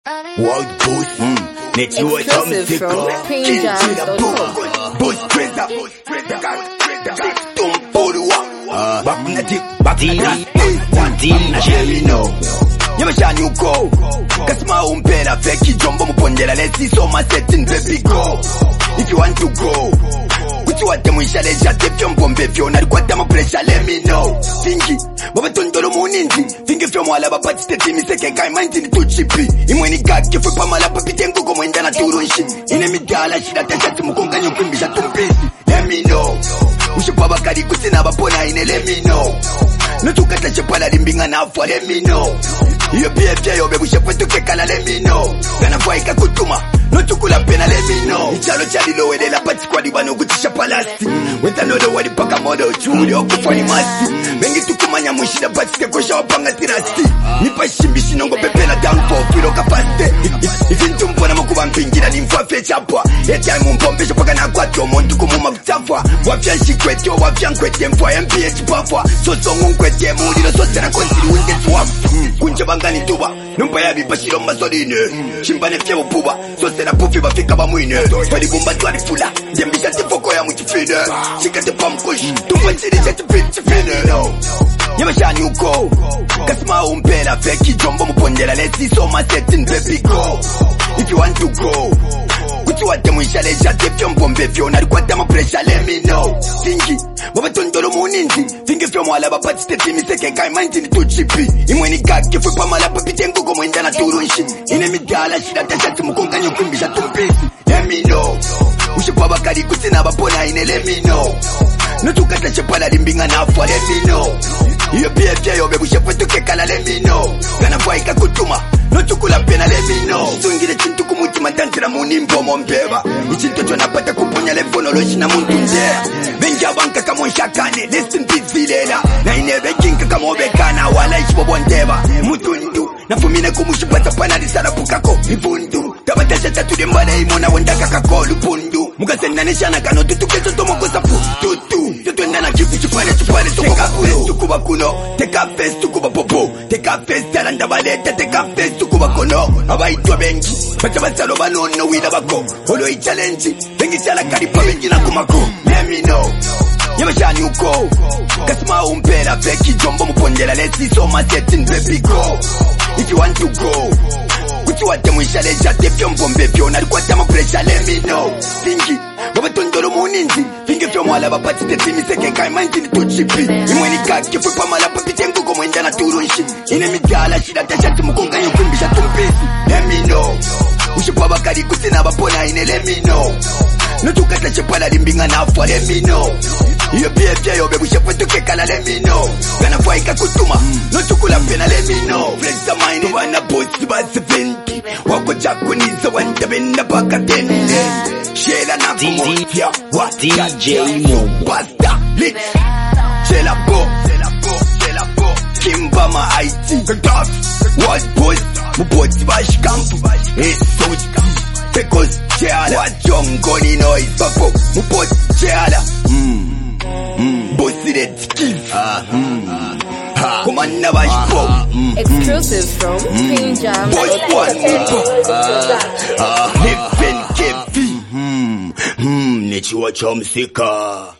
World Boost, Exclusive from PainJams.com. Boost Printer, Yamashani uko Kasima umpera feki jombo mpondela let's see so much setting baby go. If you want to go Kuti wate mwishale jate fyo mpombe fyo Narikwata pressure let me know Fingi, baba tondolo muninzi Fingi fyo mwala bapati steti miseke kai mind ni tuchipi Imweni kake fwe pamala papite nguko mwenda na turunshi Ine midala shida tashati mkunga nyukimbisha tumpisi Let me know Ushipa bakari kuti na bapona ine let me know Notukata chepala limbinga na afwa let me know Iyo pia yobe kushepo tukekala let me know Gana kwa ika kutuma Notukula pena let me know Ichalo chalilo wele la pati kwa libano kutisha palasti Wenta nodo wali paka modo chuli okufani masi Mengi tukumanya mwishida pati kekosha wapanga tirasti Nipa shimbishi nongo pepela down for filo kapaste Ifintu mpona mkuba mpingira ni mfafe chapwa Eti aimu mpombesho paka na kwa tomo ntukumuma kutafwa Wafya nshikweto wafya nkwete mfwa MPH pafwa Sosongu nkwete mulilo sosera kontili undetu wafu Kunja bangani tuba Numpa ya bipashiro mazorine Shimbane fye upuba Sosera pufi bafika bamwine Fali bumba tuwari fula Jembisha tifoko ya mchifine Shikate pamkush Tumpa chiri chati chifine Yamashani uko Kasima umpera feki jombo mpondela let's see so much setting baby go. If you want to go Kuti wate mwishale jate fyo mpombe fyo Narikwata pressure let me know Fingi, baba tondolo muninzi Fingi fyo mwala bapati steti miseke kai mind ni tuchipi Imweni kake fwe pamala papite nguko mwenda na turunshi Ine midala shida tashati mkunga nyukimbisha tumpisi Let me know Ushipa bakari kuti na bapona ine let me know Notukata chepala limbinga na afwa let me know Iyo pia yobe kushepo tukekala let me know Gana kwa ika kutuma Notukula pena let me know Sungire chintu kumutima dansira munimbo mombeba Ichinto chonapata kuponya lefono loshina muntu njea Benja wanka kamo nshakane listen peace vilela Na inebe jinka kamo bekana wala ishibobo ndeba Mutundu Nafumine kumushipata panali sarapukako Ibundu Tabatasha tatude mbana imona wandaka kakolu pundu Mukasena nishana kano tutuketo tomoko sapu Tutu Tutwendana kifu chupane Teka fest tukuba kuno Teka fest tukuba popo Teka fest yaranda baleta Teka fest tukuba kono Abaitwa bengi Bacha basalo banono wida bako Holo i-challenge Bengi chala karipa bengi na kumako Let me know Yamashani uko Kasima umpera feki jombo mpondela let's see so much setting baby go. If you want to go Kuti wate mwishale jate fyo mpombe fyo Narikwata pressure let me know Fingi, baba tondolo muninzi Fingi fyo mwala bapati steti miseke kai mind ni tuchipi Imweni kake fwe pamala papite nguko mwenda na turunshi Ine midala shida tashati mkunga nyukimbisha tumpisi Let me know Ushipa bakari kuti na bapona ine let me know Notukata chepala limbinga na afwa let me know Iyo pia yobe kushepo tukekala let me know Gana kwa ika kutuma Notukula pena let me know Flex the mind wana bosi basi vinti Wako chakuniza wanda benda baka tende Shela na kumotia DJ Mo Basta lit Shela bo Kimba ma IT Katas What boys Mupoti bashi kampu Soji Because Cheala Wajongo ni noise Bako Mupoti Cheala Bossy the skills Komanda bashi po Exclusive from PainJams.com. Boys one Nipen kefi Nichiwa chomsika